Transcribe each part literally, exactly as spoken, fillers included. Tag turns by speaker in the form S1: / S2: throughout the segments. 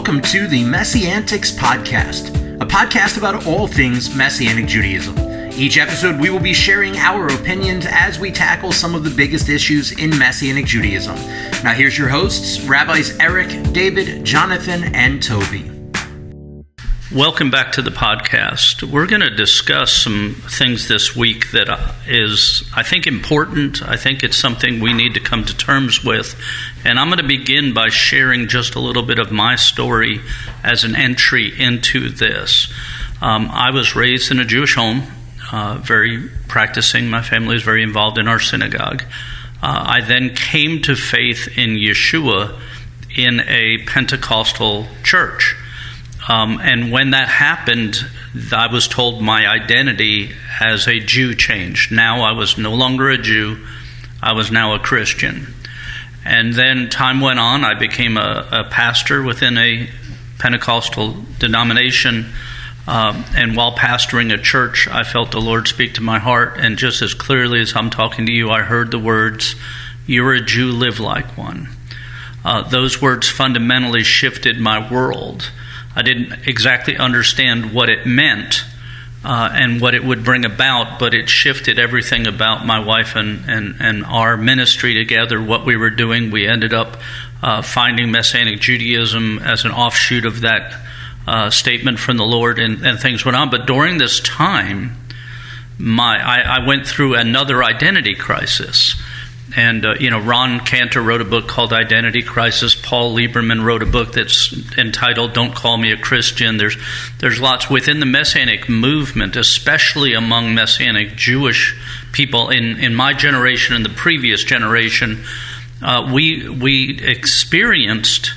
S1: welcome to the Messiantics Podcast, a podcast about all things Messianic Judaism. Each episode, we will be sharing our opinions as we tackle some of the biggest issues in Messianic Judaism. Now, here's your hosts, Rabbis Eric, David, Jonathan, and Toby.
S2: Welcome back to the podcast. We're going to discuss some things this week that is, I think, important. I think it's something we need to come to terms with. And I'm going to begin by sharing just a little bit of my story as an entry into this. Um, I was raised in a Jewish home, uh, very practicing. My family was very involved in our synagogue. Uh, I then came to faith in Yeshua in a Pentecostal church. Um, and when that happened, I was told my identity as a Jew changed. Now I was no longer a Jew. I was now a Christian. And then time went on. I became a, a pastor within a Pentecostal denomination. Um, and while pastoring a church, I felt the Lord speak to my heart. And just as clearly as I'm talking to you, I heard the words, "You're a Jew, live like one." Uh, those words fundamentally shifted my world. I didn't exactly understand what it meant uh, and what it would bring about, but it shifted everything about my wife and, and, and our ministry together, what we were doing. We ended up uh, finding Messianic Judaism as an offshoot of that uh, statement from the Lord, and, and things went on. But during this time, my I, I went through another identity crisis. And, uh, you know, Ron Cantor wrote a book called Identity Crisis. Paul Lieberman wrote a book that's entitled Don't Call Me a Christian. There's there's lots within the Messianic movement, especially among Messianic Jewish people in, in my generation and the previous generation. Uh, we we experienced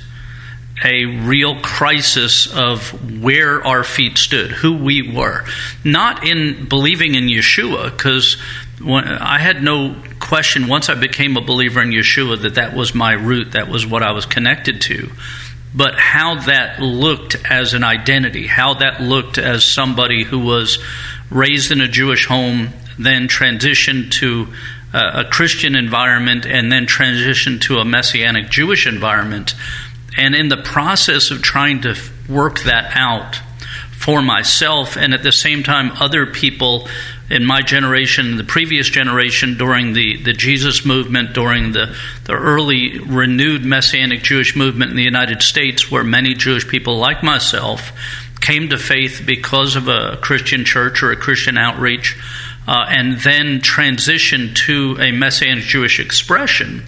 S2: a real crisis of where our feet stood, who we were. Not in believing in Yeshua, because I had no question once I became a believer in Yeshua that that was my root, that was what I was connected to. But how that looked as an identity, how that looked as somebody who was raised in a Jewish home, then transitioned to a Christian environment, and then transitioned to a Messianic Jewish environment. And in the process of trying to work that out for myself, and at the same time other people in my generation, the previous generation, during the, the Jesus movement, during the, the early renewed Messianic Jewish movement in the United States, where many Jewish people like myself came to faith because of a Christian church or a Christian outreach, uh, and then transitioned to a Messianic Jewish expression.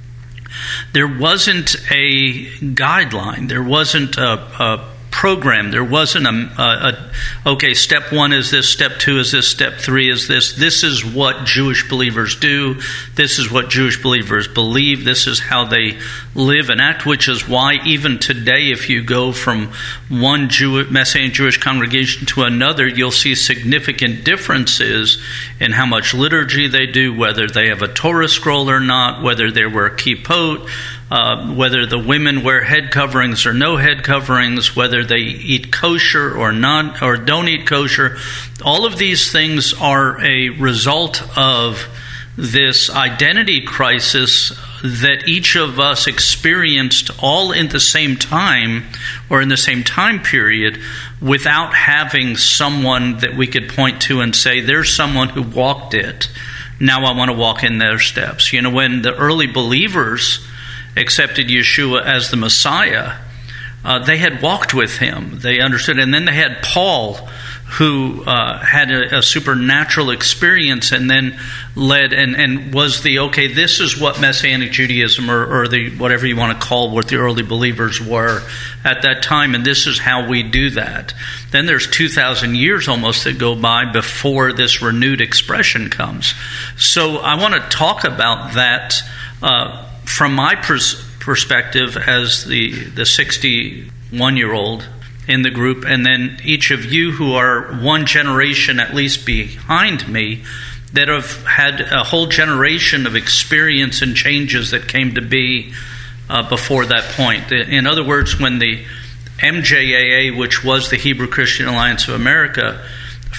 S2: There wasn't a guideline. There wasn't a, a program. There wasn't a, a, a, okay, step one is this, step two is this, step three is this. This is what Jewish believers do. This is what Jewish believers believe. This is how they live and act, which is why even today, if you go from one Jew, Messianic Jewish congregation to another, you'll see significant differences in how much liturgy they do, whether they have a Torah scroll or not, whether they wear kippot, Uh, whether the women wear head coverings or no head coverings, whether they eat kosher or not, or don't eat kosher. All of these things are a result of this identity crisis that each of us experienced all in the same time or in the same time period, without having someone that we could point to and say, there's someone who walked it. Now I want to walk in their steps. You know, when the early believers accepted Yeshua as the Messiah, uh, they had walked with him. They understood. And then they had Paul, who uh, had a, a supernatural experience and then led and, and was the, okay, this is what Messianic Judaism or, or the whatever you want to call what the early believers were at that time, and this is how we do that. Then there's two thousand years almost that go by before this renewed expression comes. So I want to talk about that uh, from my pers- perspective as the the sixty-one-year-old in the group, and then each of you who are one generation at least behind me that have had a whole generation of experience and changes that came to be uh, before that point. In other words, when the M J A A, which was the Hebrew Christian Alliance of America,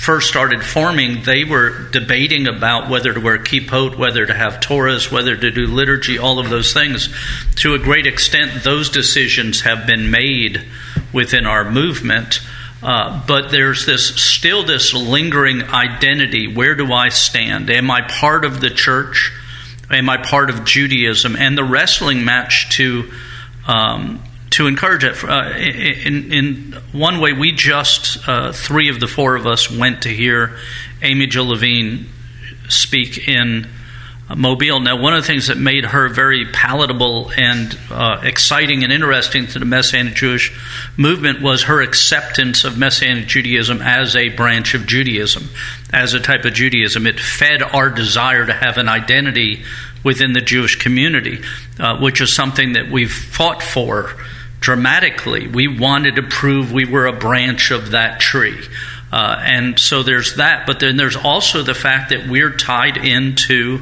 S2: first started forming, they were debating about whether to wear kippot, whether to have Torahs, whether to do liturgy, all of those things. To a great extent, those decisions have been made within our movement. Uh, but there's this still this lingering identity. Where do I stand? Am I part of the church? Am I part of Judaism? And the wrestling match to um, to encourage it. Uh, in, in one way, we just, uh, three of the four of us went to hear Amy Jill Levine speak in Mobile. Now, one of the things that made her very palatable and uh, exciting and interesting to the Messianic Jewish movement was her acceptance of Messianic Judaism as a branch of Judaism, as a type of Judaism. It fed our desire to have an identity within the Jewish community, uh, which is something that we've fought for dramatically. We wanted to prove we were a branch of that tree. Uh, and so there's that. But then there's also the fact that we're tied into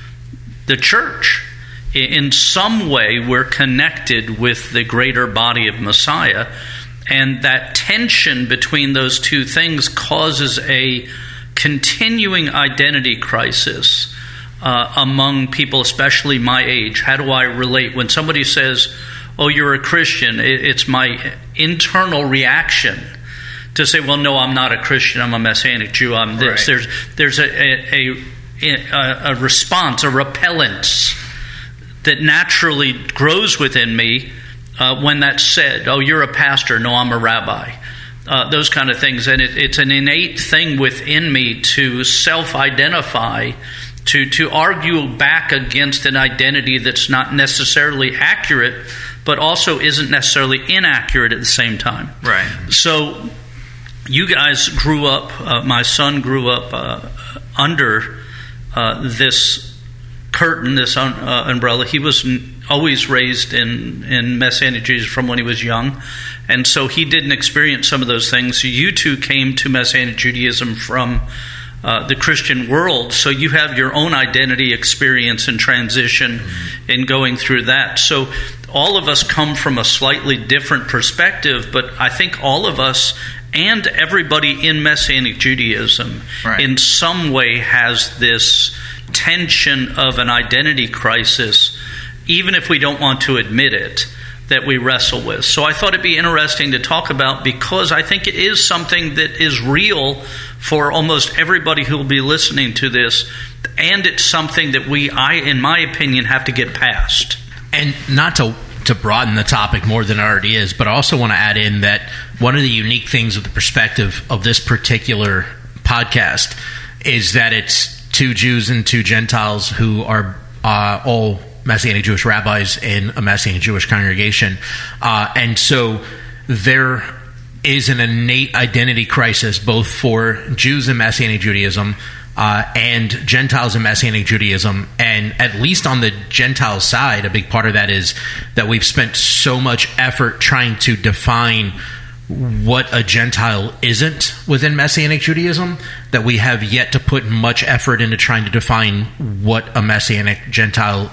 S2: the church. In some way, we're connected with the greater body of Messiah. And that tension between those two things causes a continuing identity crisis uh, among people, especially my age. How do I relate? When somebody says, oh, you're a Christian, it's my internal reaction to say, well, no, I'm not a Christian, I'm a Messianic Jew, I'm this. Right. There's there's a, a, a, a response, a repellence that naturally grows within me uh, when that's said. Oh, you're a pastor, no, I'm a rabbi. Uh, those kind of things. And it, it's an innate thing within me to self-identify, to, to argue back against an identity that's not necessarily accurate, but also isn't necessarily inaccurate at the same time. Right. So you guys grew up, uh, my son grew up uh, under uh, this curtain, this un- uh, umbrella. He was n- always raised in, in Messianic Judaism from when he was young, and so he didn't experience some of those things. You two came to Messianic Judaism from Uh, the Christian world, so you have your own identity experience and transition mm-hmm. in going through that. So all of us come from a slightly different perspective, but I think all of us and everybody in Messianic Judaism right. in some way has this tension of an identity crisis, even if we don't want to admit it, that we wrestle with. So I thought it'd be interesting to talk about, because I think it is something that is real for almost everybody who will be listening to this, and it's something that we, I, in my opinion, have to get past.
S1: And not to to broaden the topic more than it already is, but I also want to add in that one of the unique things with the perspective of this particular podcast is that it's two Jews and two Gentiles who are uh, all Messianic Jewish rabbis in a Messianic Jewish congregation. Uh, and so there is an innate identity crisis both for Jews in Messianic Judaism uh, and Gentiles in Messianic Judaism. And at least on the Gentile side, a big part of that is that we've spent so much effort trying to define what a Gentile isn't within Messianic Judaism that we have yet to put much effort into trying to define what a Messianic Gentile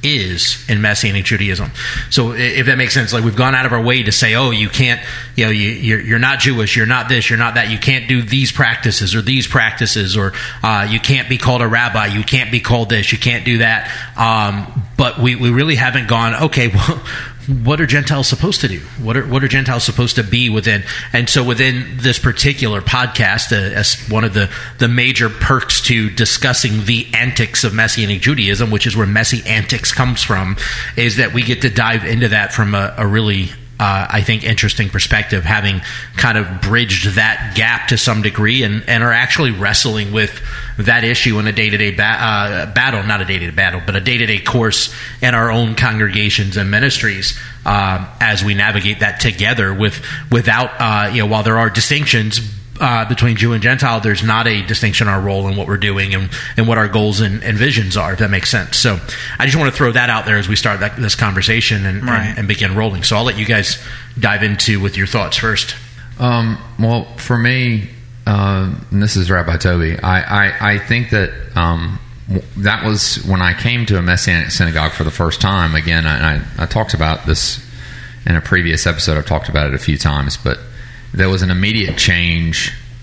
S1: is in Messianic Judaism. So if that makes sense, like we've gone out of our way to say, oh, you can't, you know, you, you're, you're not Jewish, you're not this, you're not that, you can't do these practices or these practices, or uh, you can't be called a rabbi, you can't be called this, you can't do that. Um, but we, we really haven't gone, okay, well, what are Gentiles supposed to do? What are what are Gentiles supposed to be within? And so within this particular podcast, uh, as one of the, the major perks to discussing the antics of Messianic Judaism, which is where Messi antics comes from, is that we get to dive into that from a, a really, uh, I think, interesting perspective, having kind of bridged that gap to some degree and, and are actually wrestling with that issue in a day-to-day ba- uh, battle, not a day-to-day battle, but a day-to-day course in our own congregations and ministries uh, as we navigate that together with without, uh, you know, while there are distinctions uh, between Jew and Gentile, there's not a distinction in our role in what we're doing and, and what our goals and, and visions are, if that makes sense. So I just want to throw that out there as we start that, this conversation and, right. and, and begin rolling. So I'll let you guys dive into with your thoughts first.
S3: Um, well, for me, Uh, and this is Rabbi Toby. I, I, I think that um, that was when I came to a Messianic synagogue for the first time. Again, I, I, I talked about this in a previous episode. I've talked about it a few times, but there was an immediate change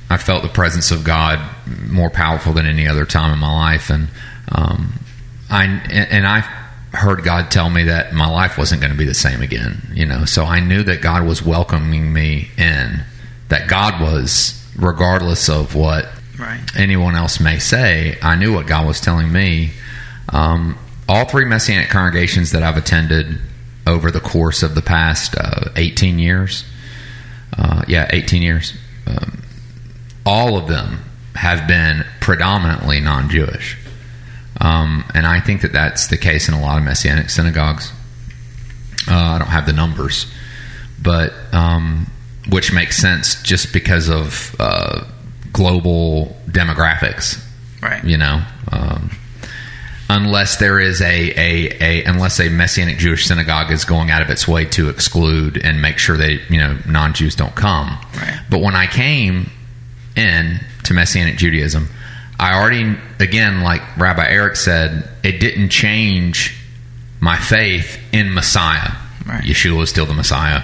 S3: I felt the presence of God more powerful than any other time in my life, and um, I and I heard God tell me that my life wasn't going to be the same again. You know, so I knew that God was welcoming me in. That God was, regardless of what
S1: right.
S3: anyone else may say, I knew what God was telling me. Um, all three Messianic congregations that I've attended over the course of the past uh, eighteen years, uh, yeah, eighteen years. Um, all of them have been predominantly non-Jewish. Um, and I think that that's the case in a lot of Messianic synagogues. Uh, I don't have the numbers, but um, which makes sense just because of uh, global demographics,
S1: right?
S3: You know, um, unless there is a, a, a unless a Messianic Jewish synagogue is going out of its way to exclude and make sure that, you know, non-Jews don't come.
S1: Right.
S3: But when I came in to Messianic Judaism, I already, again, like Rabbi Eric said, it didn't change my faith in Messiah.
S1: Right.
S3: Yeshua is still the Messiah.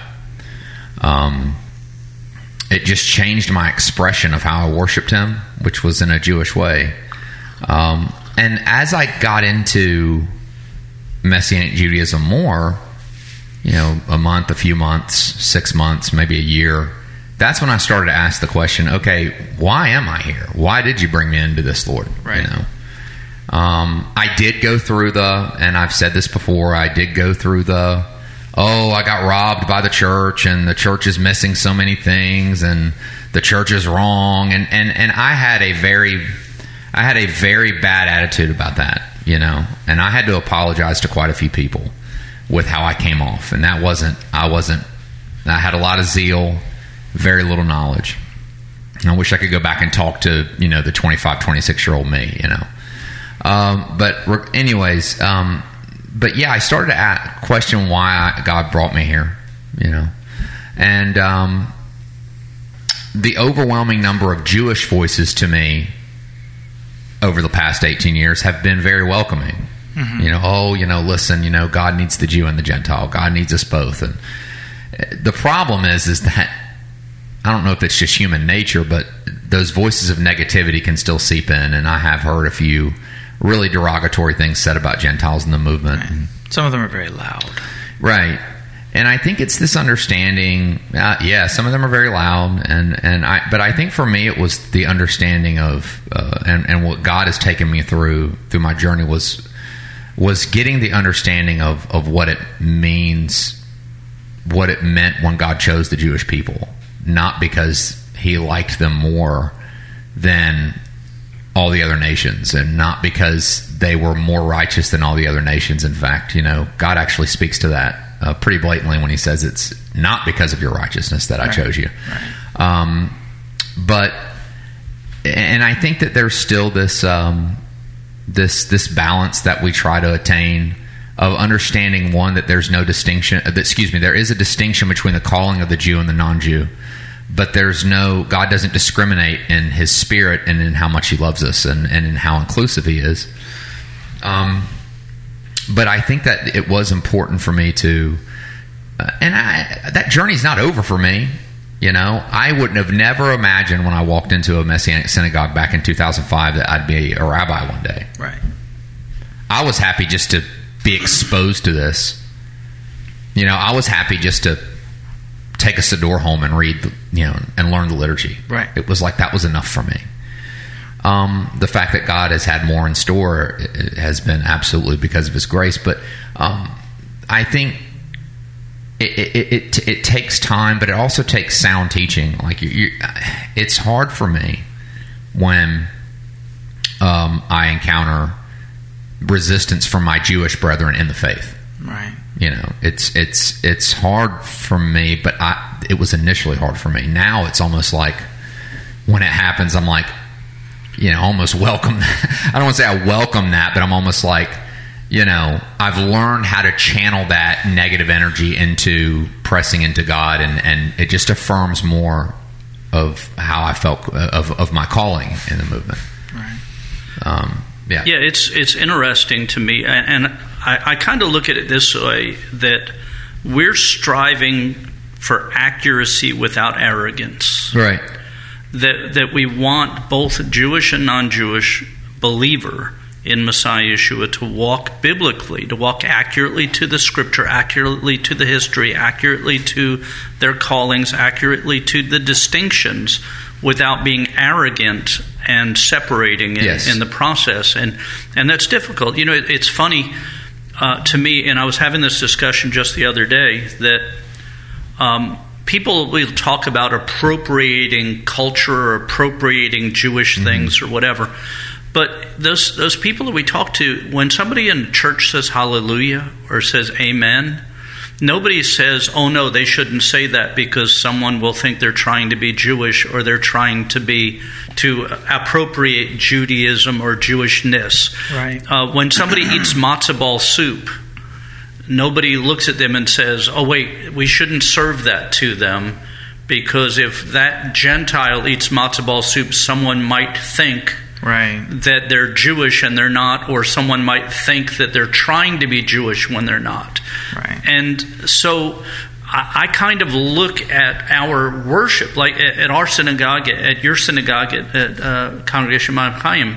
S3: Um, it just changed my expression of how I worshiped him, which was in a Jewish way. Um, and as I got into Messianic Judaism more, you know, a month, a few months, six months, maybe a year, that's when I started to ask the question, okay, why am I here? Why did you bring me into this, Lord?
S1: Right.
S3: You know, um, I did go through the, and I've said this before, I did go through the, oh, I got robbed by the church, and the church is missing so many things, and the church is wrong, and, and, and I had a very, I had a very bad attitude about that, you know, and I had to apologize to quite a few people with how I came off, and that wasn't, I wasn't, I had a lot of zeal, very little knowledge. And I wish I could go back and talk to, you know, the twenty-five, twenty-six year old me, you know. Um, but anyways, um, but yeah, I started to ask, question why I, God brought me here, you know. And um, the overwhelming number of Jewish voices to me over the past eighteen years have been very welcoming. Mm-hmm. You know, oh, you know, listen, you know, God needs the Jew and the Gentile. God needs us both. And the problem is, is that I don't know if it's just human nature, but those voices of negativity can still seep in, and I have heard a few really derogatory things said about Gentiles in the movement.
S1: Right. Some of them are very loud.
S3: Right. And I think it's this understanding, uh, yeah, some of them are very loud, and, and I, but I think for me it was the understanding of, uh, and, and what God has taken me through, through my journey was, was getting the understanding of, of what it means, what it meant when God chose the Jewish people. Not because he liked them more than all the other nations, and not because they were more righteous than all the other nations. In fact, you know, God actually speaks to that uh, pretty blatantly when he says it's not because of your righteousness that I
S1: right.
S3: chose you.
S1: Right.
S3: Um, but, and I think that there's still this, um, this, this balance that we try to attain of understanding, one, that there's no distinction, uh, excuse me, there is a distinction between the calling of the Jew and the non-Jew, but there's no, God doesn't discriminate in his spirit and in how much he loves us, and, and in how inclusive he is. Um, but I think that it was important for me to, uh, and I, that journey's not over for me. You know, I wouldn't have never imagined when I walked into a Messianic synagogue back in two thousand five that I'd be a rabbi one day.
S1: Right.
S3: I was happy just to be exposed to this. You know, I was happy just to take a Siddur home and read, the, you know, and learn the liturgy.
S1: Right.
S3: It was like that was enough for me. Um, the fact that God has had more in store has been absolutely because of his grace. But um, I think it, it, it, it takes time, but it also takes sound teaching. Like you, you, it's hard for me when um, I encounter resistance from my Jewish brethren in the faith.
S1: Right.
S3: You know, it's it's it's hard for me, but I it was initially hard for me. Now it's almost like when it happens, I'm like, you know, almost welcome. I don't want to say I welcome that, but I'm almost like, you know, I've learned how to channel that negative energy into pressing into God, and, and it just affirms more of how I felt of of my calling in the movement.
S1: Right.
S3: Um, Yeah.
S2: Yeah, it's it's interesting to me, and I, I kind of look at it this way, that we're striving for accuracy without arrogance.
S3: Right.
S2: that that we want both Jewish and non-Jewish believer in Messiah Yeshua to walk biblically, to walk accurately to the Scripture, accurately to the history, accurately to their callings, accurately to the distinctions, without being arrogant and separating in,
S3: yes.
S2: in the process. And and that's difficult. You know, it, it's funny uh, to me, and I was having this discussion just the other day, that um, people will talk about appropriating culture or appropriating Jewish mm-hmm. things or whatever. But those those people that we talk to, when somebody in church says hallelujah or says amen, nobody says, oh no, they shouldn't say that because someone will think they're trying to be Jewish or they're trying to be to appropriate Judaism or Jewishness.
S4: Right.
S2: Uh, when somebody eats matzo ball soup, nobody looks at them and says, oh wait, we shouldn't serve that to them because if that Gentile eats matzo ball soup, someone might think
S4: right.
S2: that they're Jewish and they're not, or someone might think that they're trying to be Jewish when they're not.
S4: Right.
S2: And so I, I kind of look at our worship, like at, at our synagogue, at your synagogue, at, at uh, Congregation Mount Chaim.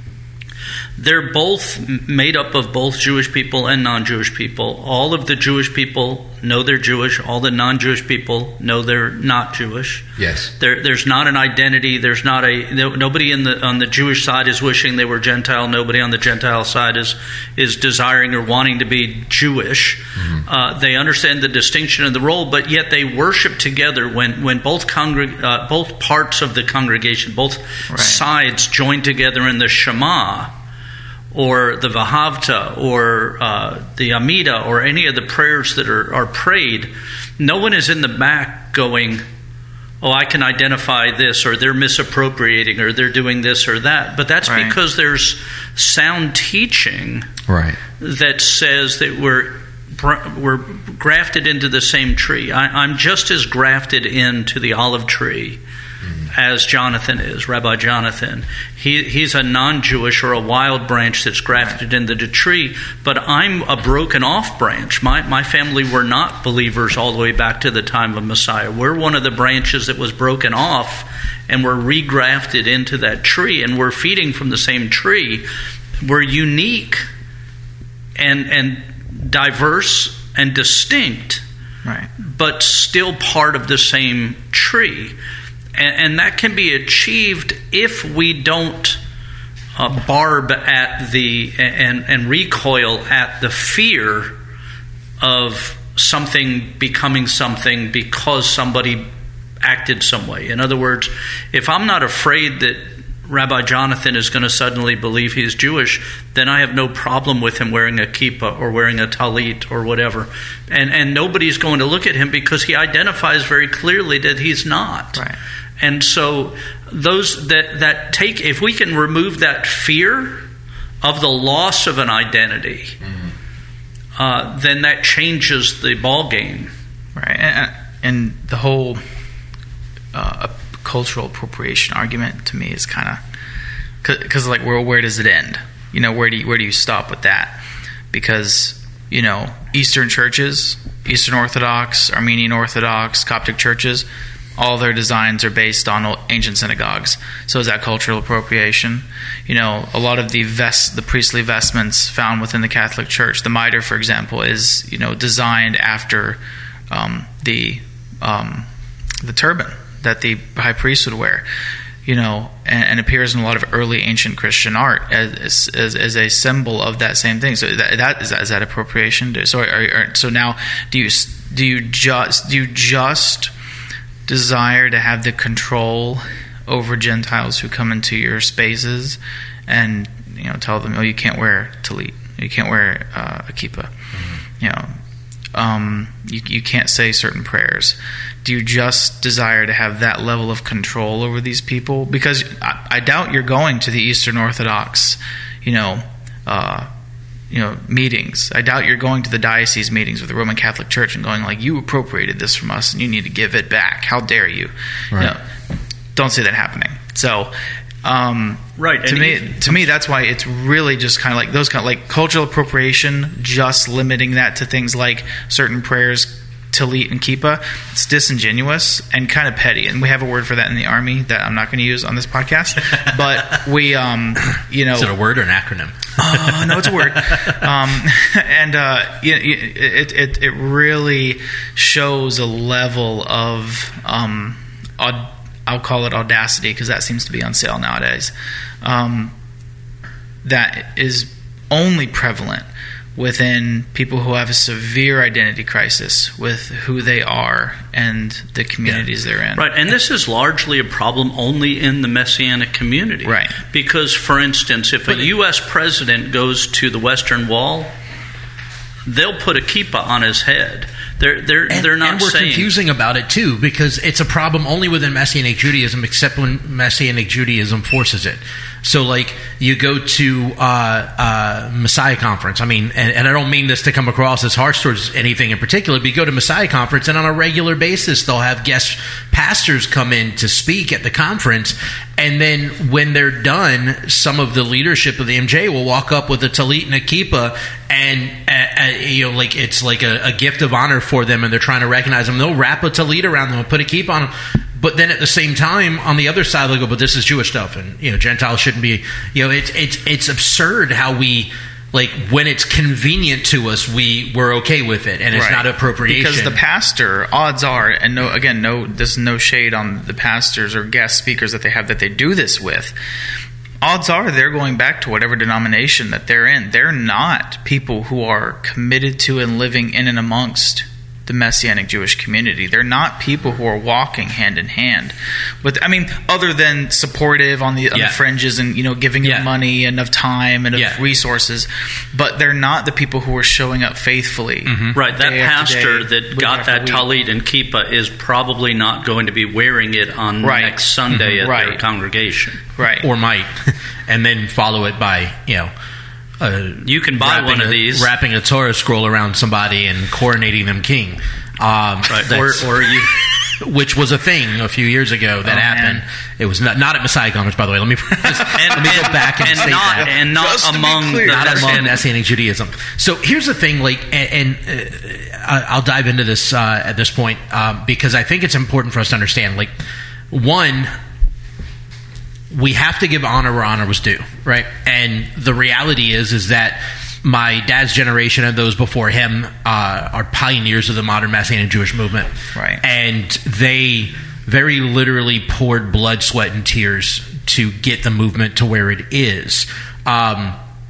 S2: They're both made up of both Jewish people and non-Jewish people. All of the Jewish people know they're Jewish. All the non-Jewish people know they're not Jewish.
S3: Yes.
S2: There, there's not an identity. There's not a nobody in the on the Jewish side is wishing they were Gentile. Nobody on the Gentile side is is desiring or wanting to be Jewish. Mm-hmm. Uh, they understand the distinction of the role, but yet they worship together when when both congreg- uh, both parts of the congregation, both
S4: right.
S2: sides join together in the Shema, or the Vahavta, or uh, the Amida, or any of the prayers that are, are prayed. No one is in the back going, oh, I can identify this, or they're misappropriating, or they're doing this or that. But that's
S4: right.
S2: because there's sound teaching
S3: right.
S2: that says that we're we're grafted into the same tree. I, I'm just as grafted into the olive tree as Jonathan is, Rabbi Jonathan. He, he's a non-Jewish or a wild branch that's grafted into the tree, but I'm a broken off branch. My, my family were not believers all the way back to the time of Messiah. We're one of the branches that was broken off, and we're regrafted into that tree, and we're feeding from the same tree. We're unique and, and diverse and distinct,
S4: right.
S2: but still part of the same tree. And that can be achieved if we don't uh, barb at the and, and recoil at the fear of something becoming something because somebody acted some way. In other words, if I'm not afraid that Rabbi Jonathan is going to suddenly believe he's Jewish, then I have no problem with him wearing a kippah or wearing a talit or whatever. And and nobody's going to look at him because he identifies very clearly that he's not.
S4: Right.
S2: And so those that, that take, if we can remove that fear of the loss of an identity, mm-hmm. uh, then that changes the ball game.
S4: Right. And, and the whole uh, cultural appropriation argument to me is kind of, because like, well, where does it end? You know, where do you, where do you stop with that? Because, you know, Eastern churches, Eastern Orthodox, Armenian Orthodox, Coptic churches, all their designs are based on ancient synagogues. So is that cultural appropriation? You know, a lot of the vest, the priestly vestments found within the Catholic Church, the mitre, for example, is, you know, designed after um, the um, the turban that the high priest would wear. You know, and, and appears in a lot of early ancient Christian art as as, as a symbol of that same thing. So that, that is that is that appropriation? So are, are, so now do you do you just do you just desire to have the control over Gentiles who come into your spaces and, you know, tell them, oh, you can't wear talit, you can't wear uh, a kippah, mm-hmm. you know, um, you, you can't say certain prayers. Do you just desire to have that level of control over these people? Because I, I doubt you're going to the Eastern Orthodox, you know, uh, you know, meetings. I doubt you're going to the diocese meetings with the Roman Catholic Church and going like, you appropriated this from us and you need to give it back. How dare you?
S3: Right.
S4: You know, don't see that happening. So, um,
S2: right.
S4: To
S2: and
S4: me,
S2: even,
S4: to me, that's why it's really just kind of like those kind of like cultural appropriation, just limiting that to things like certain prayers tallit and kippah, it's disingenuous and kind of petty. And we have a word for that in the Army that I'm not going to use on this podcast. But we, um, you know...
S1: Is it a word or an acronym?
S4: Oh, no, it's a word. Um, and uh, it, it, it really shows a level of, um, aud- I'll call it audacity, because that seems to be on sale nowadays, um, that is only prevalent within people who have a severe identity crisis with who they are and the communities yeah. they're in.
S2: Right, and this is largely a problem only in the Messianic community.
S4: Right.
S2: Because, for instance, if but a U S president goes to the Western Wall, they'll put a kippah on his head. They're they're
S1: and,
S2: they're not
S1: and we're
S2: saying,
S1: confusing about it too, because it's a problem only within Messianic Judaism, except when Messianic Judaism forces it. So, like, you go to uh, uh, Messiah Conference. I mean, and, and I don't mean this to come across as harsh towards anything in particular, but you go to Messiah Conference, and on a regular basis, they'll have guest pastors come in to speak at the conference, and then when they're done, some of the leadership of the M J will walk up with a tallit and a kippah, and uh, uh, you know, like it's like a, a gift of honor for them, and they're trying to recognize them. They'll wrap a tallit around them and put a kippah on them. But then at the same time, on the other side, they'll go, but this is Jewish stuff, and, you know, Gentiles shouldn't be, you know, it's it's it's absurd how we, like, when it's convenient to us, we, we're okay with it, and it's
S4: right.
S1: not appropriation.
S4: Because the pastor, odds are, and no, again, no, there's no shade on the pastors or guest speakers that they have that they do this with, odds are they're going back to whatever denomination that they're in. They're not people who are committed to and living in and amongst the Messianic Jewish community. They're not people who are walking hand in hand with, I mean, other than supportive on the, on
S1: yeah.
S4: the fringes and, you know, giving
S1: yeah.
S4: of money and of time and of
S1: yeah.
S4: resources, but they're not the people who are showing up faithfully.
S2: Mm-hmm. Right. That pastor
S4: day,
S2: that got that tallit and kippah is probably not going to be wearing it on right. next Sunday mm-hmm. at right. their congregation.
S4: Right.
S1: Or might. And then follow it by, you know, Uh,
S2: you can buy one of
S1: a,
S2: these,
S1: wrapping a Torah scroll around somebody and coronating them king, um,
S2: right. or, or you,
S1: which was a thing a few years ago that oh, happened. Man. It was not not at Messiah Conference, by the way. Let me just,
S2: and,
S1: let me
S2: and,
S1: go back and,
S2: and
S1: say
S2: not,
S1: that,
S2: and not
S4: just
S2: among the
S1: not among Messianic Judaism. So here's the thing, like, and, and uh, I'll dive into this uh, at this point uh, because I think it's important for us to understand. Like, one, we have to give honor where honor was due, right? And the reality is, is that my dad's generation and those before him uh, are pioneers of the modern Messianic Jewish movement,
S4: right?
S1: And they very literally poured blood, sweat, and tears to get the movement to where it is. Um,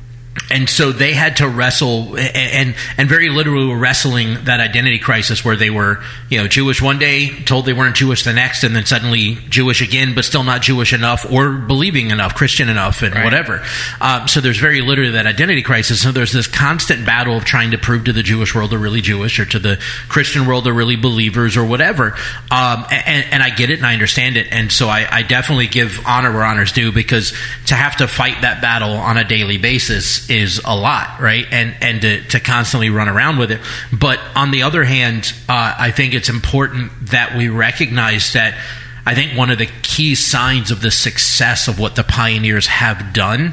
S1: And so they had to wrestle, and and very literally were wrestling that identity crisis where they were, you know, Jewish one day, told they weren't Jewish the next, and then suddenly Jewish again, but still not Jewish enough or believing enough, Christian enough, and right. whatever. Um, so there's very literally that identity crisis. So there's this constant battle of trying to prove to the Jewish world they're really Jewish, or to the Christian world they're really believers, or whatever. Um, and, and I get it, and I understand it. And so I, I definitely give honor where honor's due, because to have to fight that battle on a daily basis is a lot, right? And and to, to constantly run around with it. But on the other hand, uh, I think it's important that we recognize that I think one of the key signs of the success of what the pioneers have done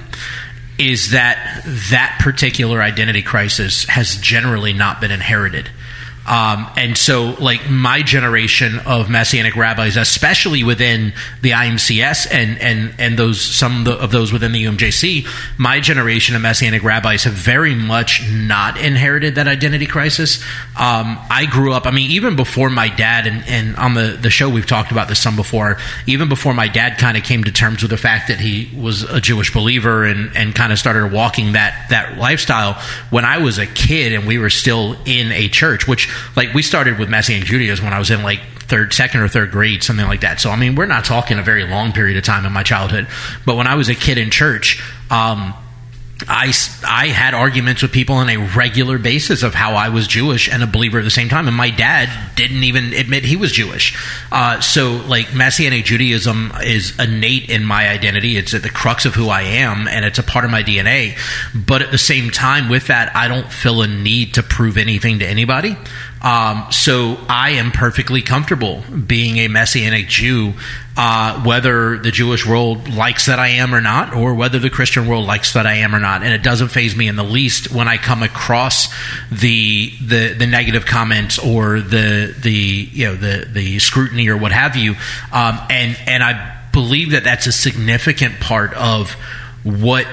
S1: is that that particular identity crisis has generally not been inherited. Um, and so, like, my generation of Messianic rabbis, especially within the I M C S and and and those some of those within the U M J C, my generation of Messianic rabbis have very much not inherited that identity crisis. Um, I grew up, I mean, even before my dad, and, and on the, the show we've talked about this some before, even before my dad kind of came to terms with the fact that he was a Jewish believer and, and kind of started walking that, that lifestyle, when I was a kid and we were still in a church, which, like, we started with Messianic Judaism when I was in, like, third, second or third grade, something like that. So, I mean, we're not talking a very long period of time in my childhood. But when I was a kid in church, um, I, I had arguments with people on a regular basis of how I was Jewish and a believer at the same time. And my dad didn't even admit he was Jewish. Uh, so, like, Messianic Judaism is innate in my identity. It's at the crux of who I am, and it's a part of my D N A. But at the same time, with that, I don't feel a need to prove anything to anybody. Um, so I am perfectly comfortable being a Messianic Jew, uh, whether the Jewish world likes that I am or not, or whether the Christian world likes that I am or not. And it doesn't faze me in the least when I come across the the, the negative comments or the the you know the the scrutiny or what have you. Um, and and I believe that that's a significant part of what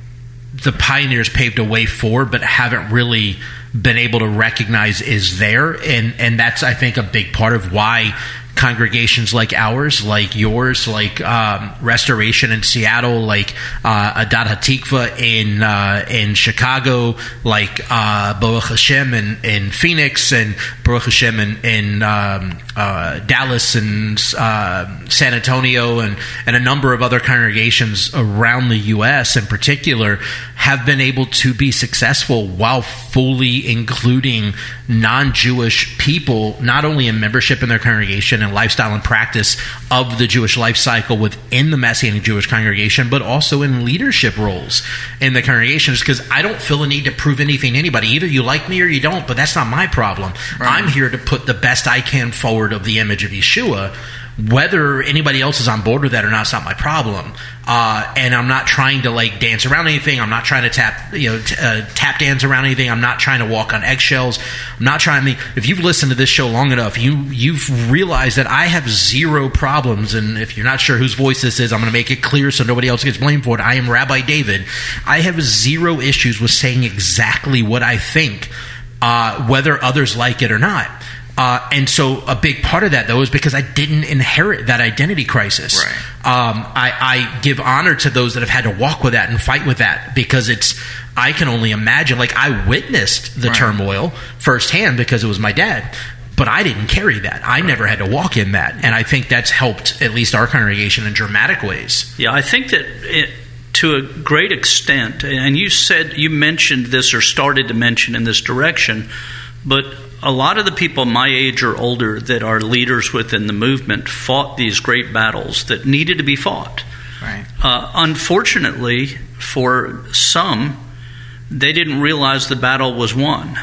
S1: the pioneers paved a way for, but haven't really been able to recognize is there. And, and that's, I think, a big part of why congregations like ours, like yours, like um, Restoration in Seattle, like uh, Adat HaTikva in uh, in Chicago, like uh, Baruch Hashem in, in Phoenix, and Baruch Hashem in, in um, uh, Dallas and uh, San Antonio, and, and a number of other congregations around the U S in particular, have been able to be successful while fully including non-Jewish people, not only in membership in their congregation and lifestyle and practice of the Jewish life cycle within the Messianic Jewish congregation, but also in leadership roles in the congregations, because I don't feel the need to prove anything to anybody. Either you like me or you don't, but that's not my problem. Right. I'm here to put the best I can forward of the image of Yeshua. Whether anybody else is on board with that or not, it's not my problem. Uh, and I'm not trying to like dance around anything. I'm not trying to tap, you know, t- uh, tap dance around anything. I'm not trying to walk on eggshells. I'm not trying. I mean, if you've listened to this show long enough, you you've realized that I have zero problems. And if you're not sure whose voice this is, I'm going to make it clear so nobody else gets blamed for it. I am Rabbi David. I have zero issues with saying exactly what I think, uh, whether others like it or not. Uh, and so a big part of that, though, is because I didn't inherit that identity crisis.
S4: Right.
S1: Um, I, I give honor to those that have had to walk with that and fight with that, because it's, I can only imagine, like I witnessed the right. turmoil firsthand because it was my dad, but I didn't carry that. I right. never had to walk in that. And I think that's helped at least our congregation in dramatic ways.
S2: Yeah, I think that it, to a great extent, and you said, you mentioned this or started to mention in this direction, but a lot of the people my age or older that are leaders within the movement fought these great battles that needed to be fought.
S4: Right.
S2: Uh, unfortunately, for some, they didn't realize the battle was won.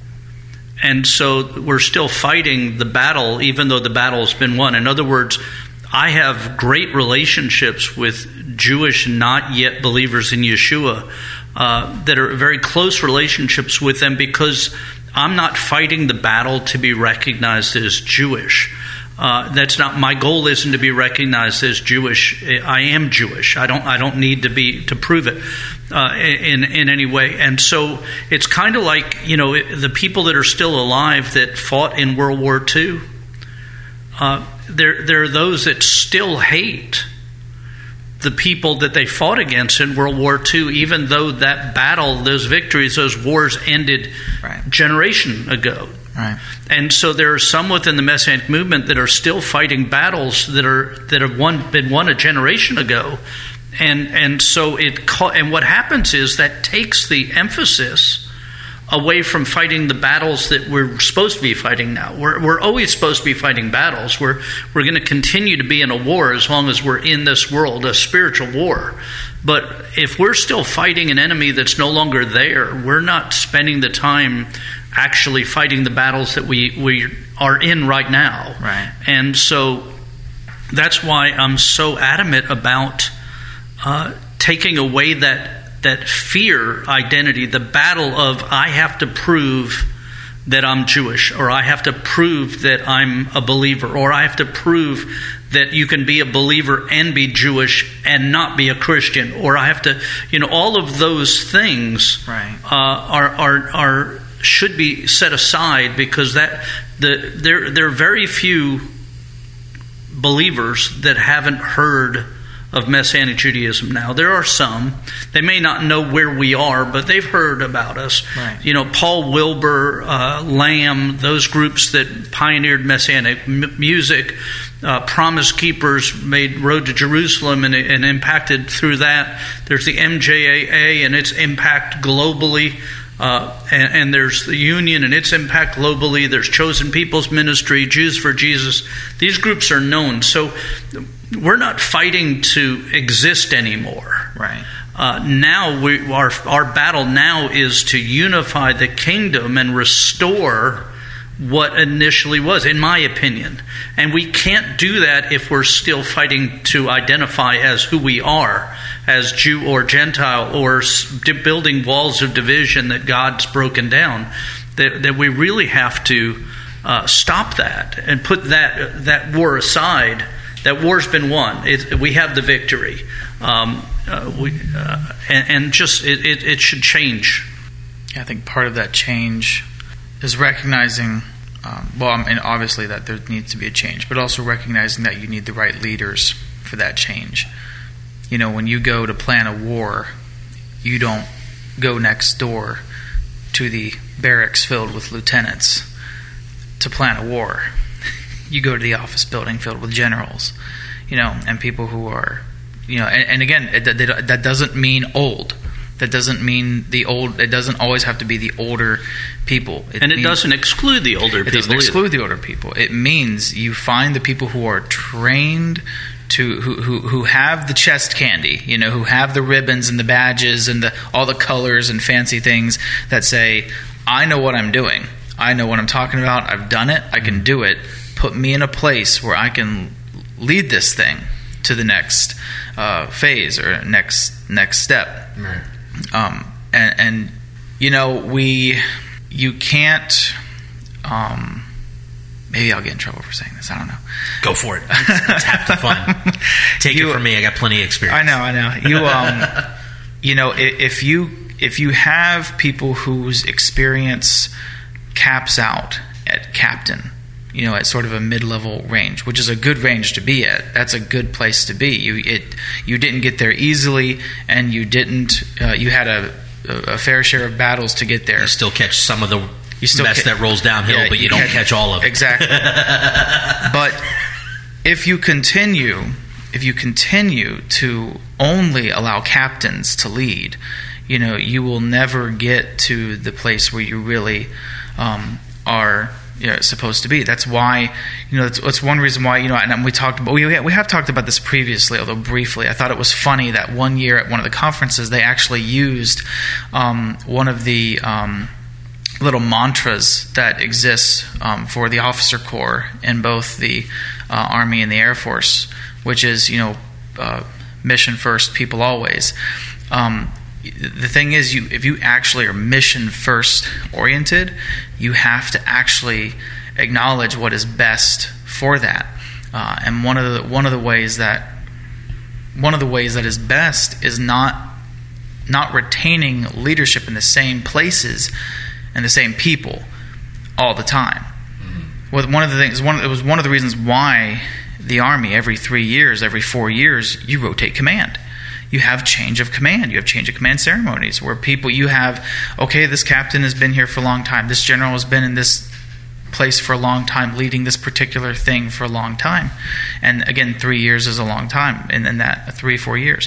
S2: And so we're still fighting the battle, even though the battle's been won. In other words, I have great relationships with Jewish not yet believers in Yeshua uh, that are very close relationships with them, because I'm not fighting the battle to be recognized as Jewish. Uh, that's not my goal. Isn't to be recognized as Jewish. I am Jewish. I don't. I don't need to be to prove it uh, in in any way. And so it's kind of like, you know, the people that are still alive that fought in World War Two. Uh, there there are those that still hate the people that they fought against in World War Two, even though that battle, those victories, those wars ended
S4: right.
S2: generation ago.
S4: Right.
S2: And so there are some within the Messianic movement that are still fighting battles that are that have won, been won a generation ago, and and so it and what happens is that takes the emphasis away from fighting the battles that we're supposed to be fighting now. We're we're always supposed to be fighting battles. We're we're going to continue to be in a war as long as we're in this world, a spiritual war. But if we're still fighting an enemy that's no longer there, we're not spending the time actually fighting the battles that we, we are in right now.
S4: Right.
S2: And so that's why I'm so adamant about uh, taking away that that fear identity, the battle of I have to prove that I'm Jewish, or I have to prove that I'm a believer, or I have to prove that you can be a believer and be Jewish and not be a Christian, or I have to, you know, all of those things
S4: right.
S2: uh, are are are should be set aside, because that the there there are very few believers that haven't heard of Messianic Judaism now. There are some. They may not know where we are, but they've heard about us.
S4: Right.
S2: You know, Paul Wilbur, uh, Lamb, those groups that pioneered Messianic m- music, uh, Promise Keepers made Road to Jerusalem and, and impacted through that. There's the M J A A and its impact globally. Uh, and, and there's the Union and its impact globally. There's Chosen People's Ministry, Jews for Jesus. These groups are known. So we're not fighting to exist anymore.
S4: Right.
S2: Uh, now we, our our battle now is to unify the kingdom and restore what initially was, in my opinion. And we can't do that if we're still fighting to identify as who we are, as Jew or Gentile, or building walls of division that God's broken down. That, that we really have to uh, stop that and put that that war aside. That war's been won. It, we have the victory. Um, uh, we uh, and, and just it, it, it should change.
S4: I think part of that change is recognizing, um, well, I mean, obviously that there needs to be a change, but also recognizing that you need the right leaders for that change. You know, when you go to plan a war, you don't go next door to the barracks filled with lieutenants to plan a war. You go to the office building filled with generals, you know, and people who are, you know, and, and again, it, that, that doesn't mean old. That doesn't mean the old. It doesn't always have to be the older people. It
S2: and it
S4: means,
S2: doesn't exclude the older
S4: it
S2: people.
S4: It doesn't exclude the older people. It means you find the people who are trained to who, who who have the chest candy, you know, who have the ribbons and the badges and the all the colors and fancy things that say, I know what I'm doing. I know what I'm talking about. I've done it. I can do it. Put me in a place where I can lead this thing to the next uh, phase or next next step.
S3: Right.
S4: Um, and, and you know, we you can't. Um, maybe I'll get in trouble for saying this. I don't know.
S1: Go for it. It's half the fun. Take you, it from me. I got plenty of experience.
S4: I know. I know. You um, you know, if you if you have people whose experience caps out at captain, you know, at sort of a mid-level range, which is a good range to be at. That's a good place to be. You it you didn't get there easily, and you didn't. Uh, you had a, a fair share of battles to get there.
S1: You still catch some of the
S4: you still
S1: mess
S4: ca-
S1: that rolls downhill,
S4: yeah,
S1: but you, you don't catch, catch all of it.
S4: Exactly. But if you continue, if you continue to only allow captains to lead, you know, you will never get to the place where you really um, are. Yeah, it's supposed to be. That's why, you know, that's, that's one reason why, you know, and we talked about, we, we have talked about this previously, although briefly. I thought it was funny that one year at one of the conferences, they actually used um, one of the um, little mantras that exists um, for the officer corps in both the uh, Army and the Air Force, which is, you know, uh, mission first, people always. Um, The thing is, you if you actually are mission first oriented, you have to actually acknowledge what is best for that. Uh, and one of the one of the ways that one of the ways that is best is not not retaining leadership in the same places and the same people all the time. Mm-hmm. Well, one of the things one it was one of the reasons why the Army every three years, every four years, you rotate command. You have change of command. You have change of command ceremonies where people, you have, okay, this captain has been here for a long time. This general has been in this place for a long time, leading this particular thing for a long time. And again, three years is a long time, and then that, three, four years.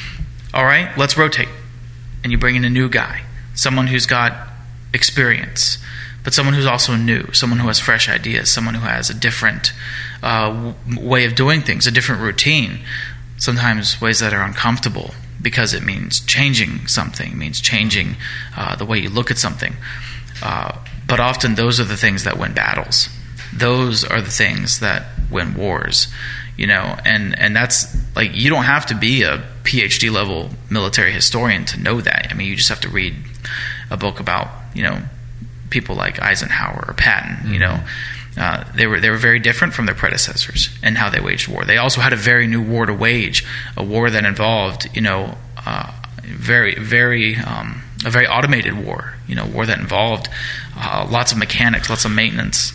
S4: All right, let's rotate. And you bring in a new guy, someone who's got experience, but someone who's also new, someone who has fresh ideas, someone who has a different uh, w- way of doing things, a different routine. Sometimes ways that are uncomfortable because it means changing something, it means changing uh, the way you look at something. Uh, but often those are the things that win battles. Those are the things that win wars, you know. And, and that's like, you don't have to be a P H D level military historian to know that. I mean, you just have to read a book about, you know, people like Eisenhower or Patton, mm-hmm. you know. Uh, they were they were very different from their predecessors in how they waged war. They also had a very new war to wage, a war that involved, you know, uh, very very um, a very automated war. You know, war that involved uh, lots of mechanics, lots of maintenance,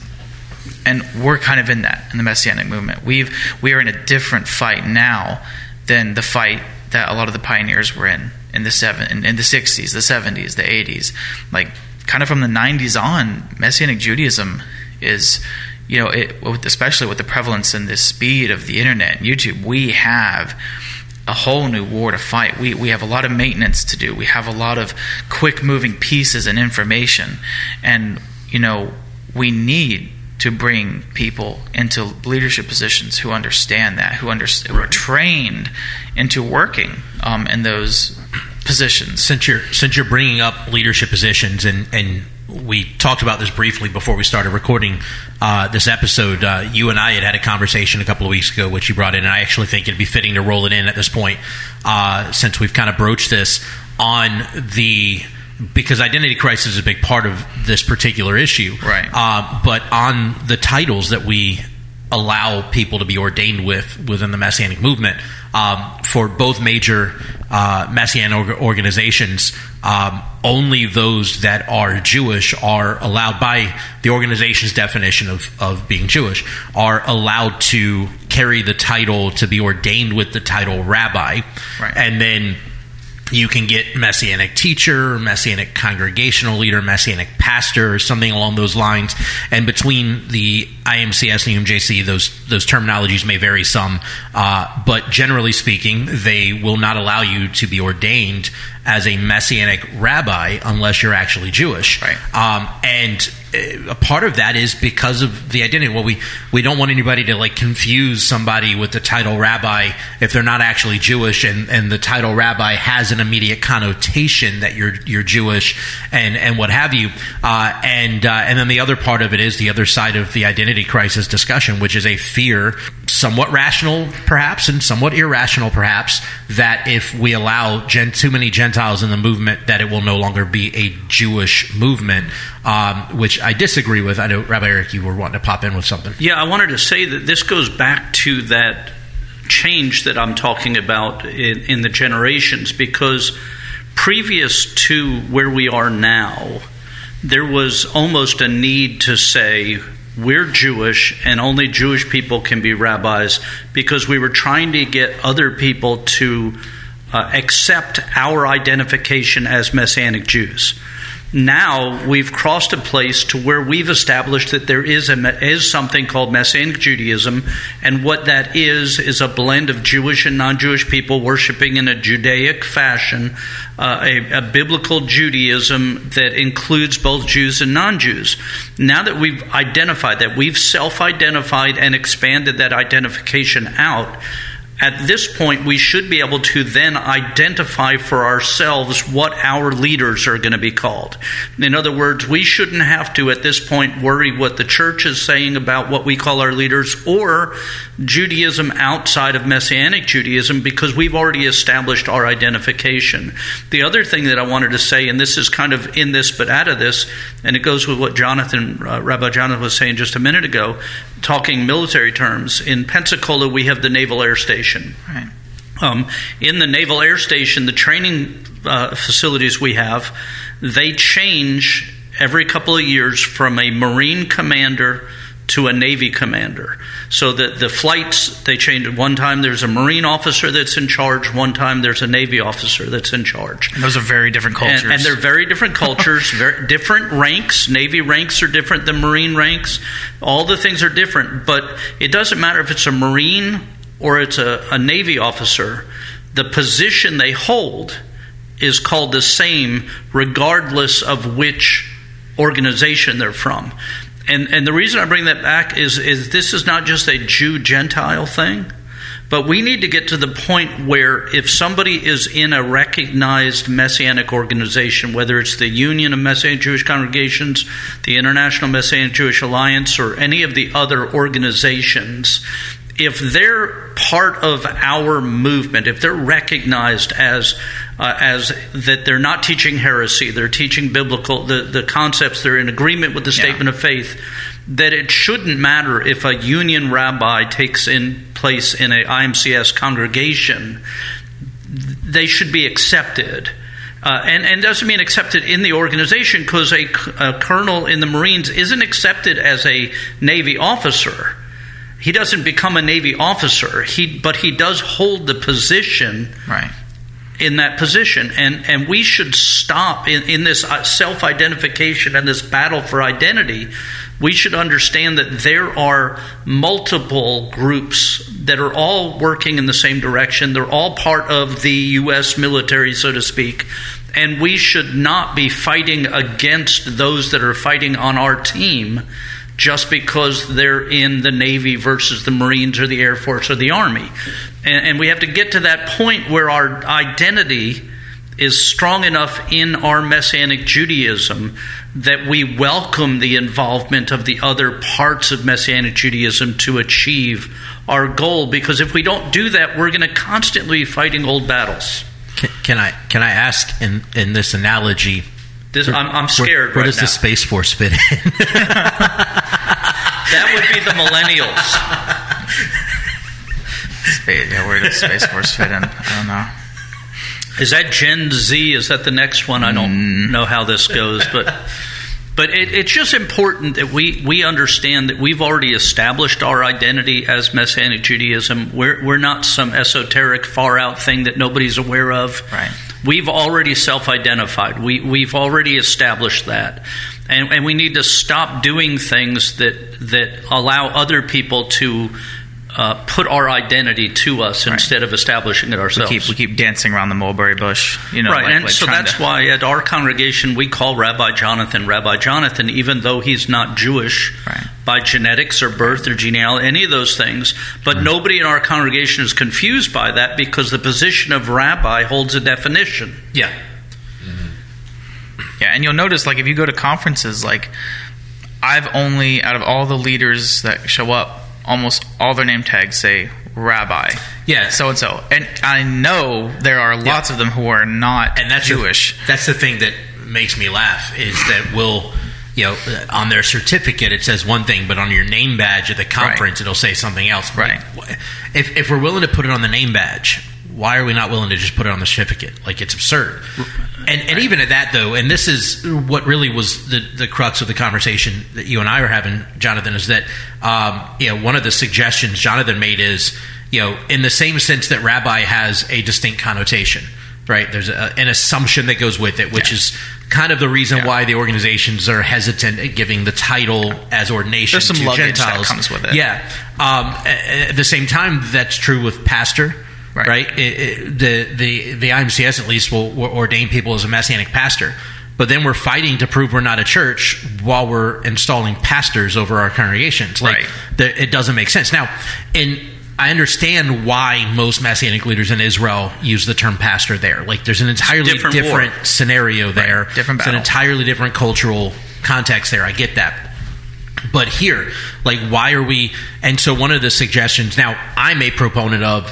S4: and we're kind of in that in the Messianic movement. We've we are in a different fight now than the fight that a lot of the pioneers were in in the seven in, in the sixties, the seventies, the eighties, like kind of from the nineties on. Messianic Judaism is, you know, it, especially with the prevalence and the speed of the internet and YouTube, we have a whole new war to fight. We we have a lot of maintenance to do. We have a lot of quick moving pieces and information, and you know, we need to bring people into leadership positions who understand that, who, under, who are trained into working um, in those positions.
S1: Since you're since you're bringing up leadership positions, and and we talked about this briefly before we started recording uh, this episode. Uh, you and I had had a conversation a couple of weeks ago, which you brought in, and I actually think it'd be fitting to roll it in at this point, uh, since we've kind of broached this on the. Because identity crisis is a big part of this particular issue.
S4: Right.
S1: Uh, but on the titles that we allow people to be ordained with within the Messianic movement, um, for both major uh, Messianic organizations, um, only those that are Jewish are allowed, by the organization's definition of, of being Jewish, are allowed to carry the title, to be ordained with the title rabbi.
S4: Right.
S1: And then you can get Messianic teacher, Messianic congregational leader, Messianic pastor, or something along those lines. And between the I M C S and U M J C, those those terminologies may vary some. Uh, but generally speaking, they will not allow you to be ordained as a Messianic rabbi unless you're actually Jewish.
S4: Right.
S1: Um, and a part of that is because of the identity. Well, we, we don't want anybody to like confuse somebody with the title rabbi if they're not actually Jewish, and, and the title rabbi has an immediate connotation that you're you're Jewish and, and what have you. Uh, and uh, and then the other part of it is the other side of the identity crisis discussion, which is a fear, somewhat rational perhaps and somewhat irrational perhaps, that if we allow gen- too many Gentiles in the movement, that it will no longer be a Jewish movement. Um, which I disagree with. I know, Rabbi Eric, you were wanting to pop in with something.
S2: Yeah, I wanted to say that this goes back to that change that I'm talking about in, in the generations, because previous to where we are now, there was almost a need to say, we're Jewish and only Jewish people can be rabbis, because we were trying to get other people to uh, accept our identification as Messianic Jews. Now we've crossed a place to where we've established that there is a, is something called Messianic Judaism, and what that is is a blend of Jewish and non-Jewish people worshiping in a Judaic fashion, uh, a, a biblical Judaism that includes both Jews and non-Jews. Now that we've identified that, we've self-identified and expanded that identification out, at this point, we should be able to then identify for ourselves what our leaders are going to be called. In other words, we shouldn't have to, at this point, worry what the church is saying about what we call our leaders, or Judaism outside of Messianic Judaism, because we've already established our identification. The other thing that I wanted to say, and this is kind of in this but out of this, and it goes with what Jonathan, uh, Rabbi Jonathan was saying just a minute ago, talking military terms. In Pensacola, we have the Naval Air Station.
S4: Right.
S2: Um, in the Naval Air Station, the training uh, facilities we have, they change every couple of years from a Marine commander to a Navy commander. So that the flights, they change. One time there's a Marine officer that's in charge. One time there's a Navy officer that's in charge.
S4: And those are very different cultures.
S2: And, and they're very different cultures, very different ranks. Navy ranks are different than Marine ranks. All the things are different. But it doesn't matter if it's a Marine or it's a, a Navy officer. The position they hold is called the same regardless of which organization they're from. And and the reason I bring that back is, is this is not just a Jew-Gentile thing, but we need to get to the point where if somebody is in a recognized Messianic organization, whether it's the Union of Messianic Jewish Congregations, the International Messianic Jewish Alliance, or any of the other organizations, if they're part of our movement, if they're recognized as uh, as that they're not teaching heresy, they're teaching biblical, the, the concepts, they're in agreement with the
S4: yeah.
S2: statement of faith, that it shouldn't matter if a union rabbi takes in place in a I M C S congregation, they should be accepted. Uh, and, and doesn't mean accepted in the organization, because a, a colonel in the Marines isn't accepted as a Navy officer. He doesn't become a Navy officer, he but he does hold the position
S4: right.
S2: in that position. And, and we should stop in, in this self-identification and this battle for identity. We should understand that there are multiple groups that are all working in the same direction. They're all part of the U S military, so to speak. And we should not be fighting against those that are fighting on our team just because they're in the Navy versus the Marines or the Air Force or the Army. And, and we have to get to that point where our identity is strong enough in our Messianic Judaism that we welcome the involvement of the other parts of Messianic Judaism to achieve our goal. Because if we don't do that, we're going to constantly be fighting old battles.
S5: Can, can I can I ask in, in this analogy?
S2: This, I'm, I'm scared
S5: where,
S2: right
S5: where does
S2: now.
S5: the Space Force fit in?
S2: That would be the millennials.
S4: Space, yeah, where does Space Force fit in? I don't know.
S2: Is that Gen Z? Is that the next one? I don't mm. know how this goes, but but it, it's just important that we, we understand that we've already established our identity as Messianic Judaism. We're we're not some esoteric, far out thing that nobody's aware of.
S4: Right.
S2: We've already self-identified. We we've already established that, and and we need to stop doing things that that allow other people to Uh, put our identity to us
S4: right.
S2: instead of establishing it ourselves.
S4: We keep, we keep dancing around the mulberry bush, you know.
S2: Right,
S4: like,
S2: and
S4: like
S2: so that's
S4: to...
S2: why at our congregation we call Rabbi Jonathan Rabbi Jonathan, even though he's not Jewish
S4: right.
S2: by genetics or birth or genealogy, any of those things. But mm-hmm. nobody in our congregation is confused by that because the position of rabbi holds a definition.
S5: Yeah.
S4: Mm-hmm. Yeah, and you'll notice, like, if you go to conferences, like, I've only, out of all the leaders that show up, almost all their name tags say rabbi.
S5: Yeah.
S4: So-and-so. And I know there are lots
S5: yeah.
S4: of them who are not
S5: and that's
S4: Jewish.
S5: The, that's the thing that makes me laugh, is that we'll, you know, on their certificate it says one thing, but on your name badge at the conference right. it'll say something else.
S4: Right.
S5: Like, if, if we're willing to put it on the name badge, why are we not willing to just put it on the certificate? Like, it's absurd. And and right. even at that, though, and this is what really was the, the crux of the conversation that you and I were having, Jonathan, is that um, you know, one of the suggestions Jonathan made is, you know, in the same sense that rabbi has a distinct connotation, right? There's a, an assumption that goes with it, which yeah. is kind of the reason yeah. why the organizations are hesitant at giving the title as ordination
S4: There's some
S5: to
S4: luggage
S5: Gentiles.
S4: That comes with it.
S5: Yeah. Um, at the same time, that's true with pastor. Right, right? It, it, the the the I M C S at least will, will ordain people as a Messianic pastor, but then we're fighting to prove we're not a church while we're installing pastors over our congregations. Like,
S4: right.
S5: the, it doesn't make sense. Now, and I understand why most Messianic leaders in Israel use the term pastor there. Like, there's an entirely
S2: different,
S5: different scenario there.
S4: Right. Different battle.
S5: It's an entirely different cultural context there. I get that. But here, like, why are we? And so one of the suggestions. Now, I'm a proponent of.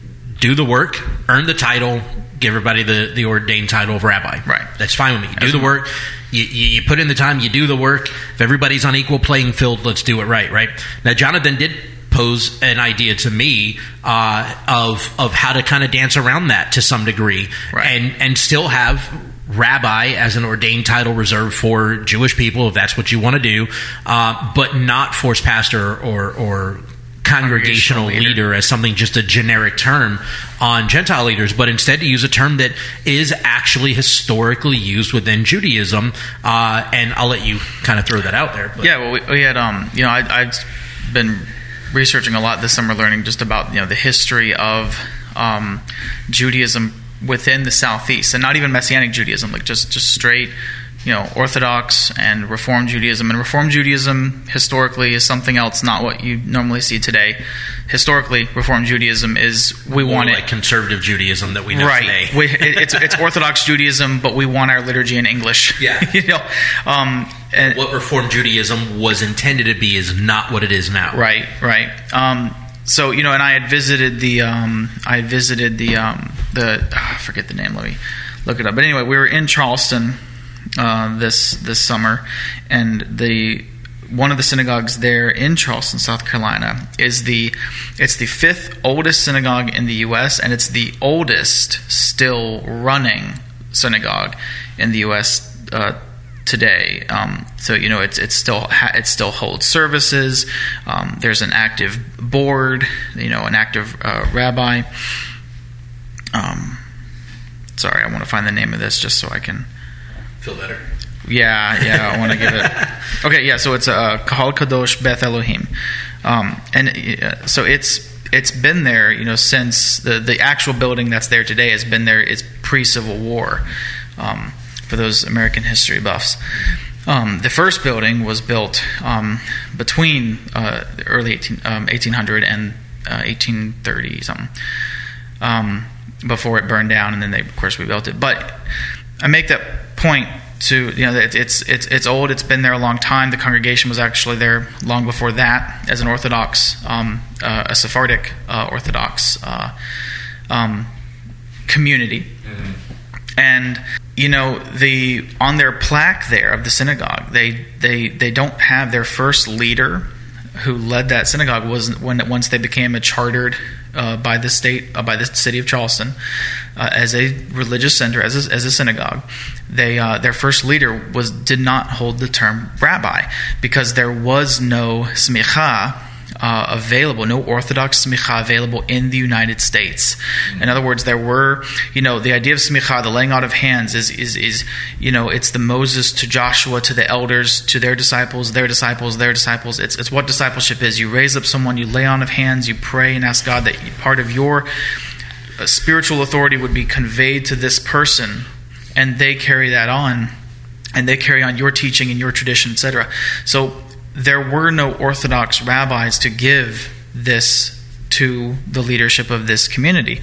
S5: Do the work, earn the title, give everybody the, the ordained title of rabbi.
S4: Right.
S5: That's fine with me. Do the work. You, you, you put in the time, you do the work. If everybody's on equal playing field, let's do it right, right? Now, Jonathan did pose an idea to me uh, of of how to kind of dance around that to some degree,
S4: right.
S5: and, and still have rabbi as an ordained title reserved for Jewish people, if that's what you want to do, uh, but not force pastor or or congregational leader. leader as something, just a generic term on Gentile leaders, but instead to use a term that is actually historically used within Judaism. Uh, and I'll let you kind of throw that out there. But.
S4: Yeah, well, we, we had, um, you know, I, I've been researching a lot this summer, learning just about, you know, the history of um, Judaism within the Southeast, and not even Messianic Judaism, like just, just straight, you know, Orthodox and Reform Judaism. And Reform Judaism historically is something else, not what you normally see today. Historically, Reform Judaism is we
S5: More
S4: want
S5: like
S4: it
S5: conservative Judaism that we know
S4: right.
S5: today.
S4: we, it, it's it's Orthodox Judaism, but we want our liturgy in English.
S5: Yeah,
S4: you know, um, and
S5: what Reform Judaism was intended to be is not what it is now.
S4: Right, right. Um, so you know, and I had visited the um, I had visited the um, the oh, I forget the name. Let me look it up. But anyway, we were in Charleston. Uh, this this summer, and the one of the synagogues there in Charleston, South Carolina, is the it's the fifth oldest synagogue in the U S, and it's the oldest still running synagogue in the U S uh, today. Um, so you know it's it's still ha- it still holds services. Um, there's an active board, you know, an active uh, rabbi. Um, sorry, I want to find the name of this just so I can.
S5: Feel better?
S4: Yeah, yeah, I want to give it. Okay, yeah, so it's uh, Kahal Kadosh Beth Elohim, um, and uh, so it's it's been there, you know, since the the actual building that's there today has been there. It's pre-Civil War, um, for those American history buffs. Um, the first building was built um, between uh, early eighteen, um, eighteen hundred and uh, eighteen thirty something. Um, before it burned down, and then they, of course, rebuilt it. But I make that point to, you know, that it's it's it's old. It's been there a long time. The congregation was actually there long before that as an Orthodox, um, uh, a Sephardic uh, Orthodox uh, um, community. Mm-hmm. And you know, the on their plaque there of the synagogue, they they they don't have their first leader who led that synagogue was when once they became a chartered uh, by the state uh, by the city of Charleston uh, as a religious center, as a, as a synagogue. They uh, their first leader was did not hold the term rabbi because there was no smicha uh, available, no Orthodox smicha available in the United States. In other words, there were, you know, the idea of smicha, the laying out of hands, is is is you know, it's the Moses to Joshua, to the elders, to their disciples, their disciples, their disciples. It's it's what discipleship is. You raise up someone, you lay on of hands, you pray and ask God that part of your uh, spiritual authority would be conveyed to this person, and they carry that on, and they carry on your teaching and your tradition, et cetera. So there were no Orthodox rabbis to give this to the leadership of this community.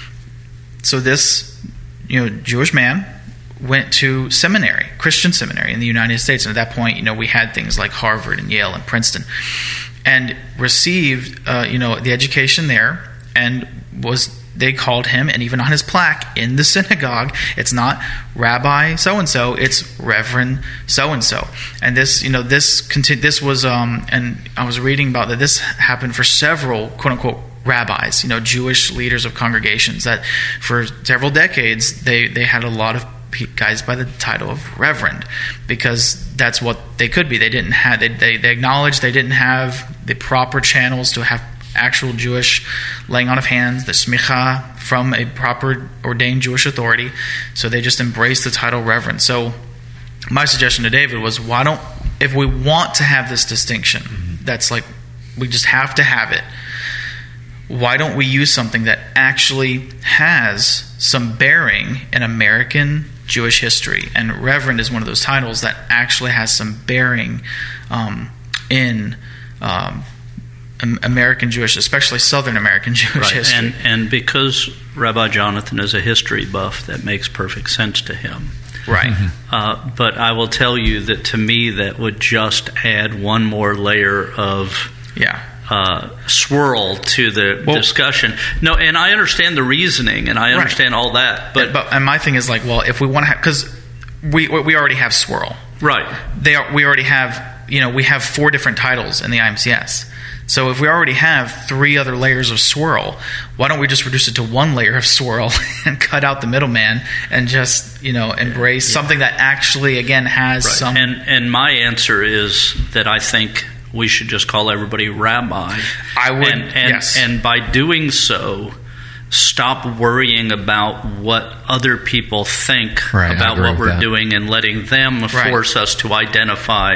S4: So this, you know, Jewish man went to seminary, Christian seminary in the United States. And at that point, you know, we had things like Harvard and Yale and Princeton, and received, uh, you know, the education there, and was they called him, and even on his plaque in the synagogue, it's not Rabbi so-and-so, it's Reverend so-and-so. And this, you know, this conti- this was, um, and I was reading about that this happened for several, quote-unquote, rabbis, you know, Jewish leaders of congregations, that for several decades, they, they had a lot of guys by the title of Reverend, because that's what they could be. They didn't have, they, they, they acknowledged they didn't have the proper channels to have actual Jewish laying on of hands, the smicha from a proper ordained Jewish authority, so they just embraced the title Reverend. So my suggestion to David was, why don't, if we want to have this distinction, mm-hmm. that's like, we just have to have it, why don't we use something that actually has some bearing in American Jewish history? And Reverend is one of those titles that actually has some bearing um, in um, American Jewish, especially Southern American Jewish
S2: right.
S4: history.
S2: And, and because Rabbi Jonathan is a history buff, that makes perfect sense to him.
S4: Right.
S2: Mm-hmm. Uh, but I will tell you that to me that would just add one more layer of
S4: yeah.
S2: uh, swirl to the well, discussion. No, and I understand the reasoning, and I understand right. all that. But,
S4: and, but and my thing is like, well, if we want to have, because we we already have swirl.
S2: Right.
S4: They are, we already have, you know, we have four different titles in the I M C S. So if we already have three other layers of swirl, why don't we just reduce it to one layer of swirl and cut out the middleman and just, you know, embrace yeah. something that actually, again, has
S2: right.
S4: some...
S2: And, and my answer is that I think we should just call everybody rabbi.
S4: I would,
S2: and, and,
S4: yes.
S2: And by doing so, stop worrying about what other people think
S3: right,
S2: about what we're
S3: that.
S2: doing and letting them
S4: right.
S2: force us to identify.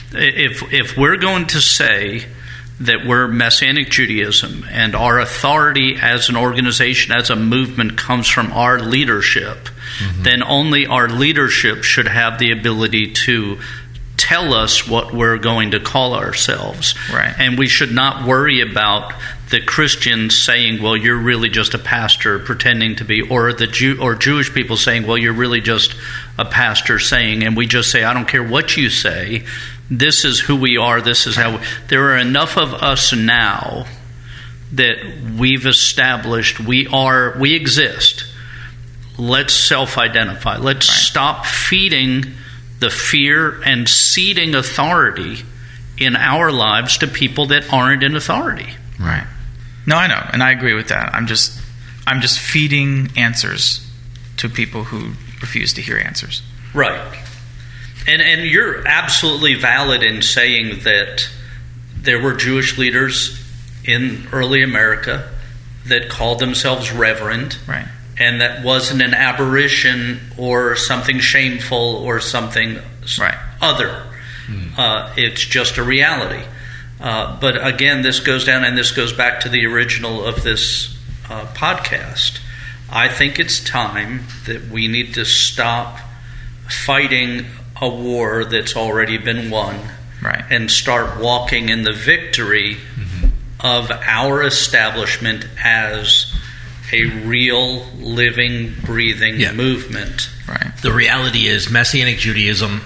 S2: If If we're going to say that we're Messianic Judaism and our authority as an organization, as a movement, comes from our leadership, mm-hmm. then only our leadership should have the ability to tell us what we're going to call ourselves.
S4: Right.
S2: And we should not worry about the Christians saying, well, you're really just a pastor pretending to be, or the Jew or Jewish people saying, well, you're really just a pastor saying, and we just say, I don't care what you say. This is who we are. This is how we, there are enough of us now that we've established we are, we exist. Let's self-identify. Let's right. stop feeding the fear and ceding authority in our lives to people that aren't in authority.
S4: Right. No, I know, and I agree with that. I'm just, I'm just feeding answers to people who refuse to hear answers.
S2: Right. And and you're absolutely valid in saying that there were Jewish leaders in early America that called themselves Reverend.
S4: Right.
S2: And that wasn't an aberration or something shameful or something
S4: right.
S2: other. Mm. Uh, it's just a reality. Uh, but again, this goes down, and this goes back to the original of this uh, podcast. I think it's time that we need to stop fighting a war that's already been won,
S4: right.
S2: and start walking in the victory mm-hmm. of our establishment as a real, living, breathing
S5: Yeah.
S2: movement.
S4: Right.
S5: The reality is Messianic Judaism,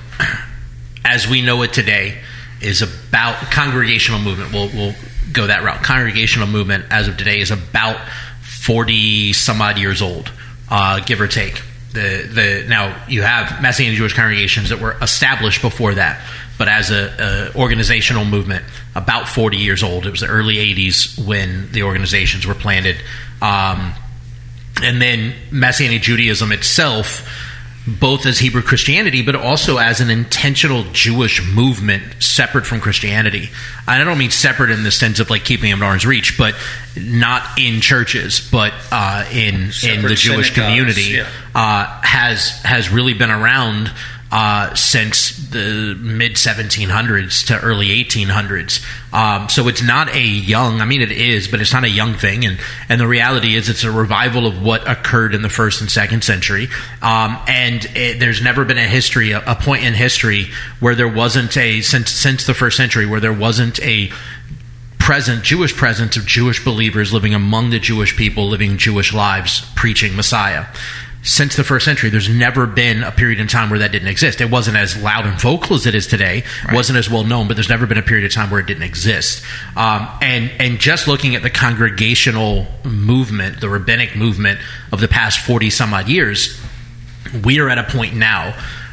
S5: as we know it today, is about congregational movement. We'll, we'll go that route. Congregational movement, as of today, is about forty some odd years old, uh, give or take. The the now you have Messianic Jewish congregations that were established before that, but as a, a organizational movement, about forty years old. It was the early eighties when the organizations were planted, um, and then Messianic Judaism itself, both as Hebrew Christianity, but also as an intentional Jewish movement separate from Christianity. I don't mean separate in the sense of like keeping them at arm's reach, but not in churches, but uh, in
S2: Separate
S5: in the Jewish
S2: synagogues,
S5: community,
S2: yeah.
S5: uh, has has really been around uh, since the mid seventeen hundreds to early eighteen hundreds. Um, so it's not a young, I mean it is, but it's not a young thing. And, and the reality is it's a revival of what occurred in the first and second century. Um, and it, there's never been a history, a, a point in history where there wasn't a, since, since the first century, where there wasn't a present, Jewish presence of Jewish believers living among the Jewish people, living Jewish lives, preaching Messiah. Since the first century, there's never been a period in time where that didn't exist. It wasn't as loud and vocal as it is today. Right. It wasn't as well known, but there's never been a period of time where it didn't exist. Um, and and just looking at the congregational movement, the rabbinic movement of the past forty some odd years, we are at a point now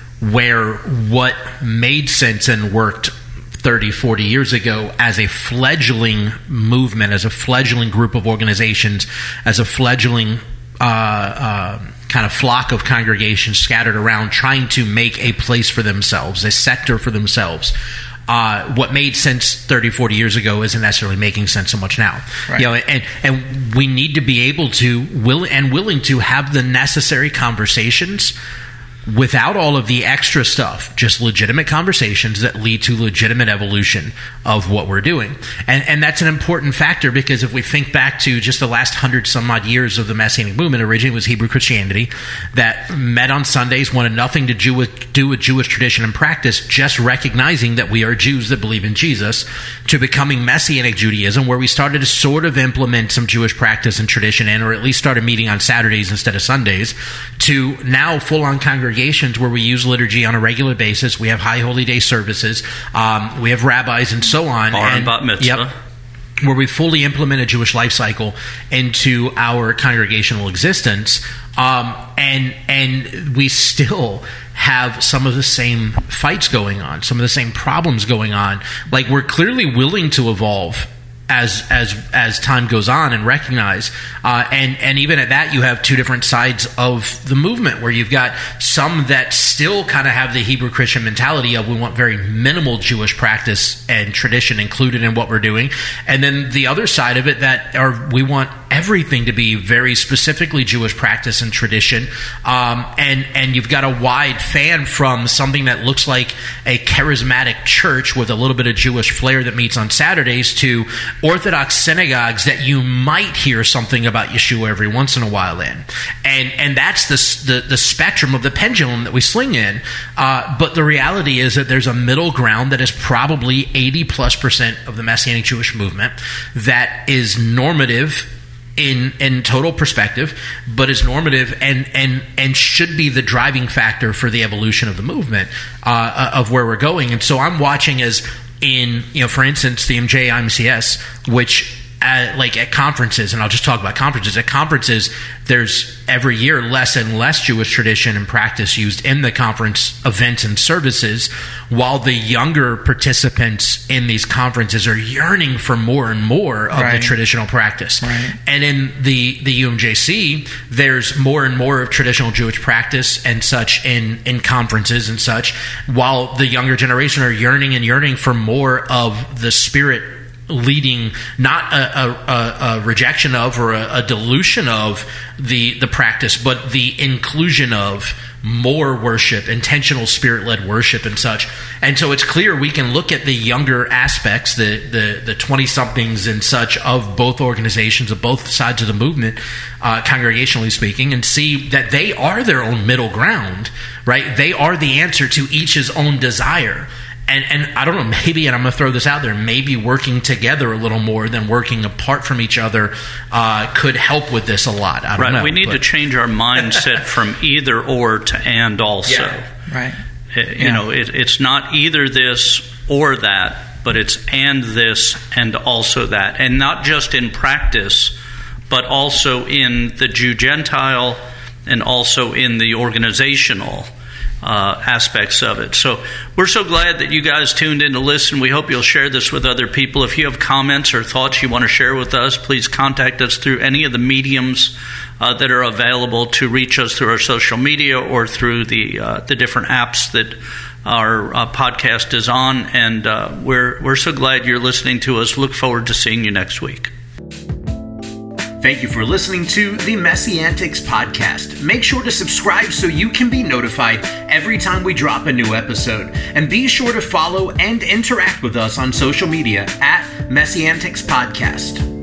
S5: where what made sense and worked thirty, forty years ago as a fledgling movement, as a fledgling group of organizations, as a fledgling uh, uh, kind of flock of congregations scattered around trying to make a place for themselves, a sector for themselves. Uh, what made sense thirty, forty years ago isn't necessarily making sense so much now. Right. You know, and, and we need to be able to, will and willing to have the necessary conversations without all of the extra stuff, just legitimate conversations that lead to legitimate evolution of what we're doing. And and that's an important factor, because if we think back to just the last hundred some odd years of the Messianic movement, originally it was Hebrew Christianity that met on Sundays, wanted nothing to do with, do with Jewish tradition and practice, just recognizing that we are Jews that believe in Jesus, to becoming Messianic Judaism, where we started to sort of implement some Jewish practice and tradition in, or at least started meeting on Saturdays instead of Sundays, to now full-on congregation where we use liturgy on a regular basis. We have high holy day services. Um, we have rabbis and so on.
S2: Bar and bat mitzvah.
S5: Yep, where we fully implement a Jewish life cycle into our congregational existence. Um, and and we still have some of the same fights going on, some of the same problems going on. Like, we're clearly willing to evolve as as as time goes on and recognize, uh, and and even at that, you have two different sides of the movement, where you've got some that still kind of have the Hebrew Christian mentality of we want very minimal Jewish practice and tradition included in what we're doing, and then the other side of it that are we want everything to be very specifically Jewish practice and tradition, um, and and you've got a wide fan from something that looks like a charismatic church with a little bit of Jewish flair that meets on Saturdays to Orthodox synagogues that you might hear something about Yeshua every once in a while in. And and that's the, the, the spectrum of the pendulum that we swing in. Uh, but the reality is that there's a middle ground that is probably eighty plus percent of the Messianic Jewish movement that is normative in in total perspective, but is normative and and and should be the driving factor for the evolution of the movement, uh, of where we're going. And so I'm watching as in, you know, for instance, the M J I M C S, which uh, like at conferences, and I'll just talk about conferences. At conferences, there's every year less and less Jewish tradition and practice used in the conference events and services, while the younger participants in these conferences are yearning for more and more of right. the traditional practice.
S4: Right.
S5: And in the, the U M J C, there's more and more of traditional Jewish practice and such in, in conferences and such, while the younger generation are yearning and yearning for more of the Spirit leading, not a, a, a rejection of or a, a dilution of the the practice, but the inclusion of more worship, intentional Spirit-led worship and such. And so it's clear we can look at the younger aspects, the the the twenty-somethings and such of both organizations, of both sides of the movement, uh, congregationally speaking, and see that they are their own middle ground, right? They are the answer to each's own desire. And and I don't know, maybe, and I'm going to throw this out there, maybe working together a little more than working apart from each other uh, could help with this a lot. I don't
S2: right.
S5: know.
S2: We need
S5: but.
S2: to change our mindset from either or to and also.
S5: Yeah.
S4: Right.
S2: It,
S4: Yeah.
S2: You know, it, it's not either this or that, but it's and this and also that. And not just in practice, but also in the Jew-Gentile and also in the organizational Uh, aspects of it. So we're so glad that you guys tuned in to listen. We hope you'll share this with other people. If you have comments or thoughts you want to share with us, please contact us through any of the mediums uh, that are available to reach us through our social media or through the uh, the different apps that our uh, podcast is on. And uh, we're we're so glad you're listening to us. Look forward to seeing you next week.
S1: Thank you for listening to the Messiantics podcast. Make sure to subscribe so you can be notified every time we drop a new episode. And be sure to follow and interact with us on social media at Messiantics Podcast.